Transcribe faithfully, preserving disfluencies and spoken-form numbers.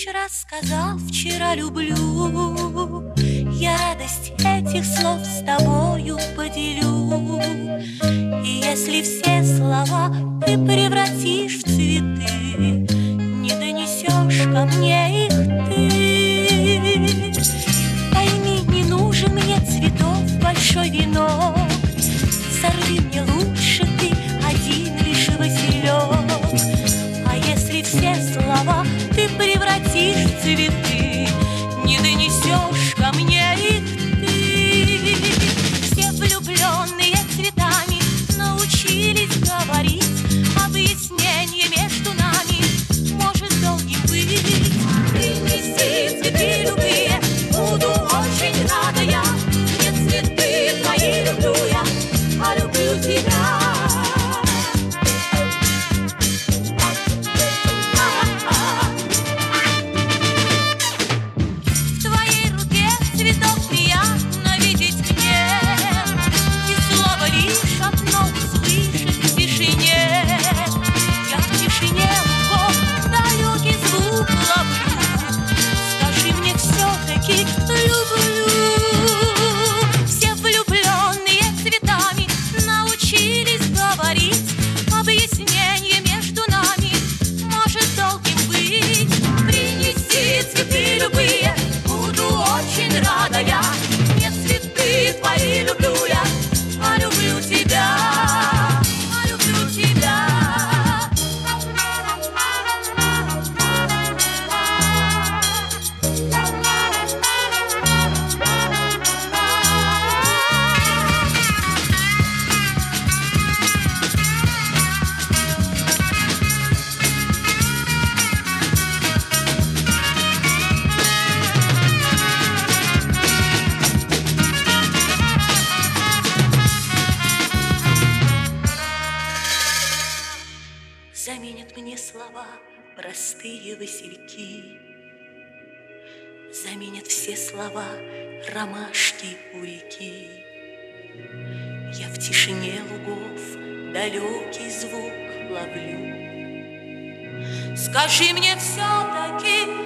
тысяч раз сказал вчера люблю. Я радость этих слов с тобою поделю. И если все слова ты превратишь в цветы, не донесешь ко мне их ты. Пойми, не нужен мне цветов большой венок. Сорви мне лучше ты один лишь василек. А если все слова ты превратишь в цветы, не донесешь ко мне их ты. Все влюбленные цветами научились говорить. Объяснение между нами может долгим быть. Принеси цветы любые, буду очень рада я. Не цветы твои люблю я, а люблю тебя. Заменят мне слова простые васильки, заменят все слова ромашки у реки. Я в тишине лугов далекий звук ловлю. Скажи мне все-таки,